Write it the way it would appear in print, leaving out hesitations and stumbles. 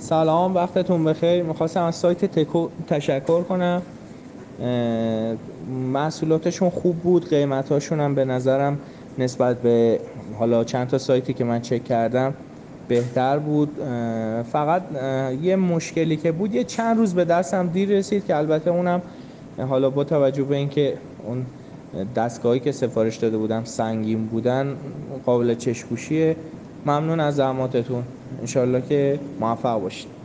سلام، وقتتون بخیر. میخواستم از سایت تکو تشکر کنم. محصولاتشون خوب بود، قیمتاشون هم به نظرم نسبت به حالا چند تا سایتی که من چک کردم بهتر بود. فقط یه مشکلی که بود، یه چند روز به دستم دیر رسید که البته اونم حالا با توجه به اینکه اون دستگاهی که سفارش داده بودم سنگین بودن قابل چشم‌پوشیه. ممنون از زحماتتون، انشالله که موفق باشید.